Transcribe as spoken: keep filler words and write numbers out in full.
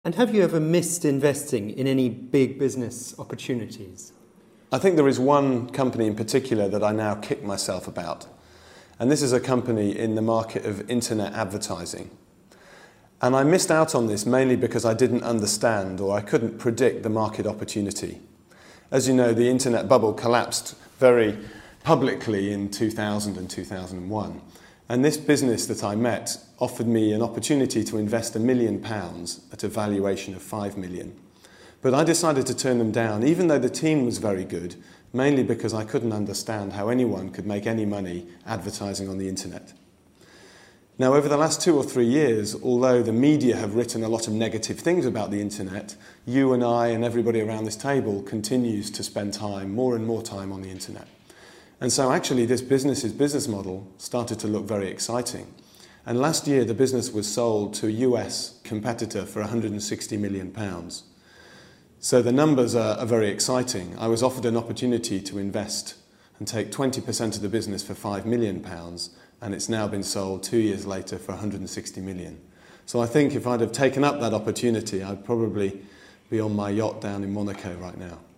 And have you ever missed investing in any big business opportunities? I think there is one company in particular that I now kick myself about. And this is a company in the market of internet advertising. And I missed out on this mainly because I didn't understand or I couldn't predict the market opportunity. As you know, the internet bubble collapsed very publicly in two thousand and two thousand one. And this business that I met offered me an opportunity to invest a million pounds at a valuation of five million. But I decided to turn them down, even though the team was very good, mainly because I couldn't understand how anyone could make any money advertising on the internet. Now, over the last two or three years, although the media have written a lot of negative things about the internet, you and I and everybody around this table continues to spend time, more and more time on the internet. And so actually this business's business model started to look very exciting. And last year the business was sold to a U S competitor for one hundred and sixty million pounds. So the numbers are, are very exciting. I was offered an opportunity to invest and take twenty percent of the business for five million pounds, and it's now been sold two years later for one hundred and sixty million. So I think if I'd have taken up that opportunity, I'd probably be on my yacht down in Monaco right now.